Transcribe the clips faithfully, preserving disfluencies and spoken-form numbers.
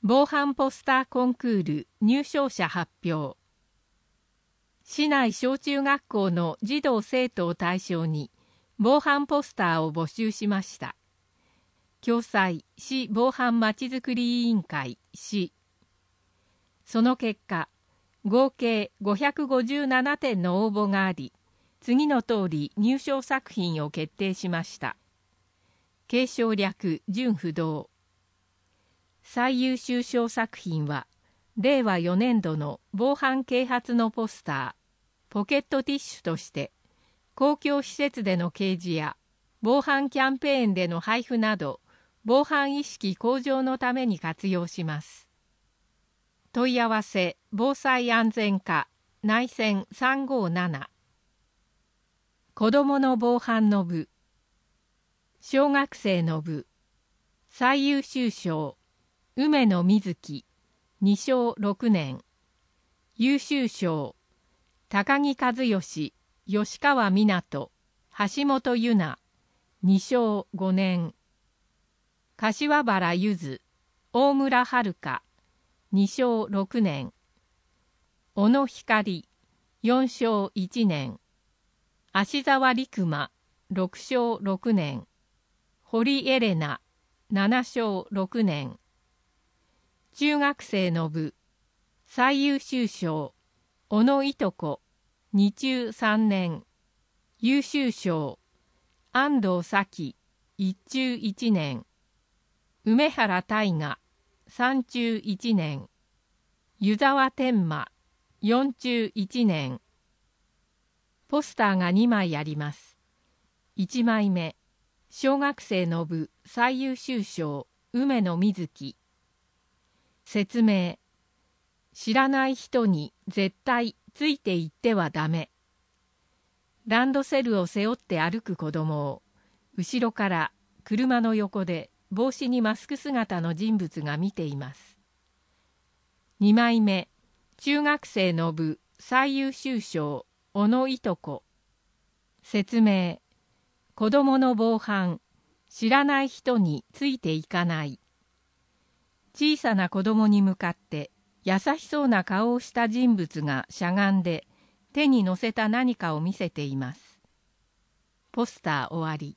防犯ポスターコンクール入賞者発表。市内小中学校の児童生徒を対象に防犯ポスターを募集しました。共催市防犯まちづくり委員会市。その結果、合計ごひゃくごじゅうななてんの応募があり、次の通り入賞作品を決定しました。継承略準不動。最優秀賞作品は、れいわよねんどの防犯啓発のポスター、ポケットティッシュとして、公共施設での掲示や防犯キャンペーンでの配布など、防犯意識向上のために活用します。問い合わせ防災安全課内線さんごーなな。子どもの防犯の部、小学生の部、最優秀賞、梅野瑞希、にしょうろくねん。優秀賞、高木和義、吉川湊、橋本優奈、にしょうごねん。柏原ゆず、大村遥、にしょうろくねん。小野光、よんしょういちねん。芦沢陸馬、ろくしょうろくねん。堀エレナ、ななしょうろくねん。中学生の部、最優秀賞、小野いとこ、に中さんねん。優秀賞、安藤咲、い中いちねん。梅原大河、さん中いちねん。湯沢天馬、よん中いちねん。ポスターがにまいあります。いちまいめ、小学生の部最優秀賞、梅野瑞希。説明。知らない人に絶対ついて行ってはダメ。ランドセルを背負って歩く子供を、後ろから車の横で帽子にマスク姿の人物が見ています。にまいめ、中学生の部最優秀賞、小野いとこ。説明。子供の防犯、知らない人についていかない。小さな子供に向かって優しそうな顔をした人物がしゃがんで手に乗せた何かを見せています。ポスター終わり。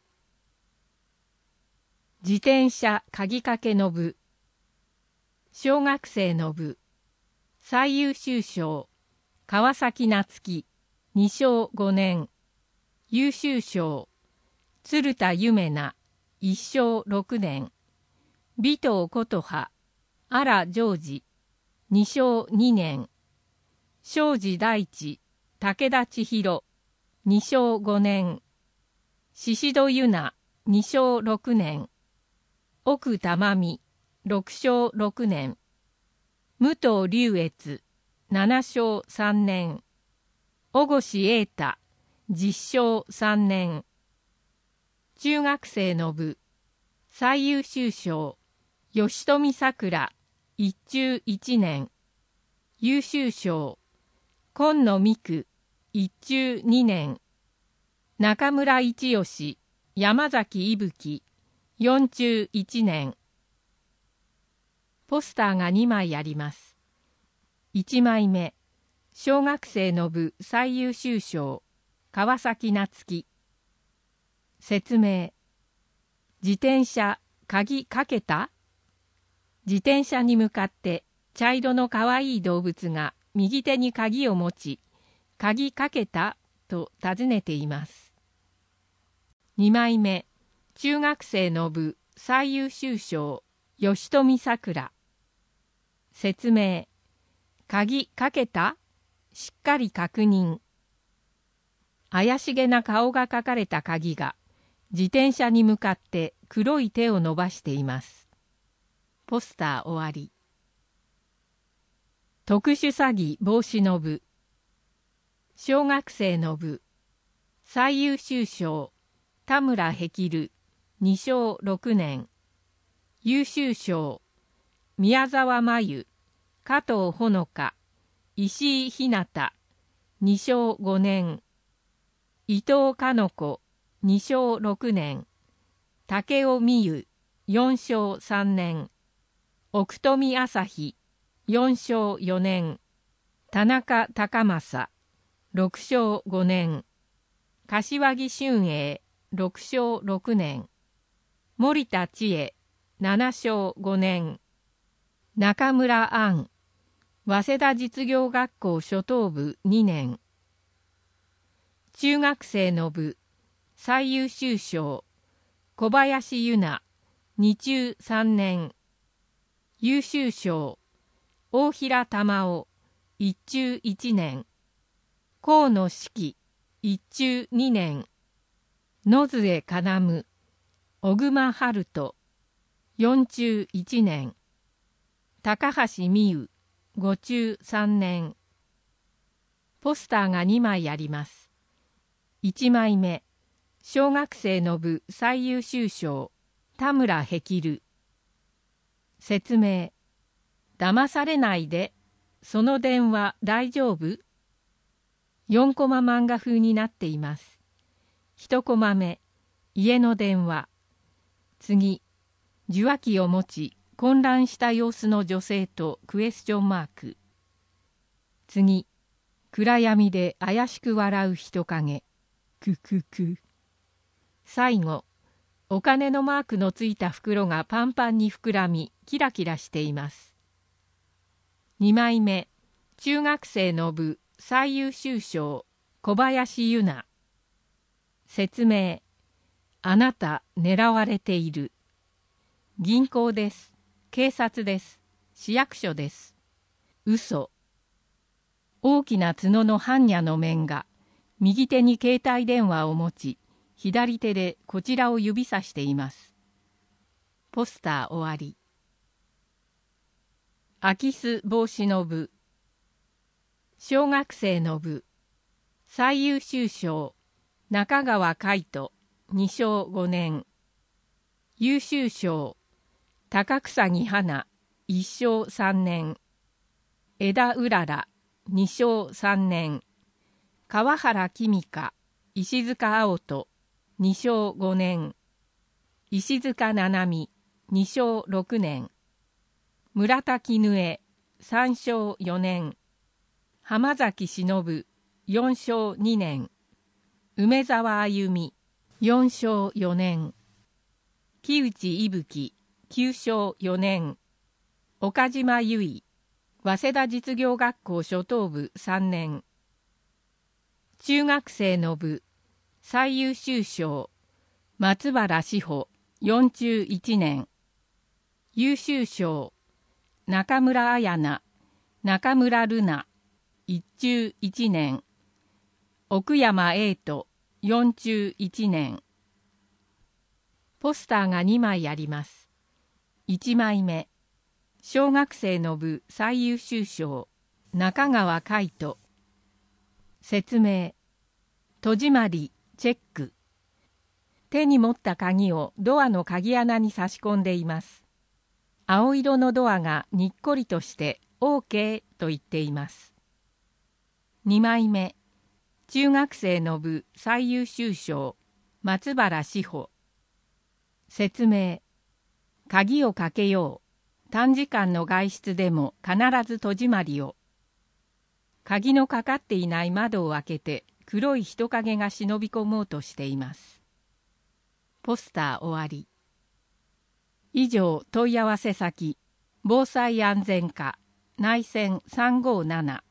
自転車鍵かけの部、小学生の部、最優秀賞、川崎夏樹、にしょうごねん。優秀賞、鶴田夢菜、いっしょうろくねん。尾藤琴葉、荒ジョージ、にしょうにねん。庄司大地、武田千尋、にしょうごねん。宍戸優奈、にしょうろくねん。奥珠美、ろくしょうろくねん。武藤龍越、ななしょうさんねん。小越瑛太、じっしょうさんねん。中学生の部、最優秀賞、吉富さくら、い中いちねん。優秀賞、今野美久、い中にねん。中村一義、山崎伊吹、よん中いちねん。ポスターがにまいあります。いちまいめ、小学生の部最優秀賞、川崎夏樹。説明。自転車、鍵かけた？自転車に向かって茶色のかわいい動物が右手に鍵を持ち、鍵かけた？と尋ねています。にまいめ、中学生の部最優秀賞、吉富さくら。説明。鍵かけた？しっかり確認。怪しげな顔が描かれた鍵が自転車に向かって黒い手を伸ばしています。ポスター終わり。特殊詐欺防止の部、小学生の部、最優秀賞、田村碧流、にしょうろくねん。優秀賞、宮沢真由、加藤ほのか、石井ひなた、にしょうごねん。伊藤かの子、にしょうろくねん。竹尾美優、よんしょうさんねん。 奥富朝日よんしょうよねん、田中高政ろくしょうごねん、柏木俊英ろくしょうろくねん、森田千恵ななしょうごねん、中村杏早稲田実業学校初等部にねん、中学生の部最優秀賞小林優奈に中さんねん、優秀賞大平玉緒い中いちねん、河野四季い中にねん、野末かなむ小熊春人よん中いちねん、高橋美優ご中さんねん。ポスターがにまいあります。いちまいめ、小学生の部最優秀賞田村碧流。説明。騙されないで、その電話大丈夫？よんコマ漫画風になっています。いちコマ目、家の電話。次、受話器を持ち混乱した様子の女性とクエスチョンマーク。次、暗闇で怪しく笑う人影。くくく。最後、お金のマークのついた袋がパンパンに膨らみ、キラキラしています。にまいめ、中学生の部最優秀賞小林優奈。説明。あなた狙われている。銀行です。警察です。市役所です。嘘。大きな角の般若の面が右手に携帯電話を持ち、左手でこちらを指さしています。ポスター終わり。空き巣防止の部。小学生の部。最優秀賞中川海人にしょうごねん。優秀賞高草木花いっしょうさんねん。枝うららにしょうさんねん。川原君香石塚青人にしょうごねん。石塚七海にしょうろくねん。村田絹江さんしょうよねん。浜崎忍よんしょうにねん。梅沢あゆみよんしょうよねん。木内伊吹きゅうしょうよねん。岡島由衣早稲田実業学校初等部さんねん。中学生の部最優秀賞松原志保よん中いちねん。優秀賞中村彩奈中村瑠奈いっ中いちねん。奥山瑛斗よん中いちねん。ポスターがにまいあります。いちまいめ、小学生の部最優秀賞中川海人。説明。戸締まりチェック。手に持った鍵をドアの鍵穴に差し込んでいます。青色のドアがにっこりとして オーケー と言っています。にまいめ、中学生の部最優秀賞松原志保。説明。鍵をかけよう。短時間の外出でも必ず戸締まりを。鍵のかかっていない窓を開けて黒い人影が忍び込もうとしています。ポスター終わり。以上問い合わせ先防災安全課内線さんごーなな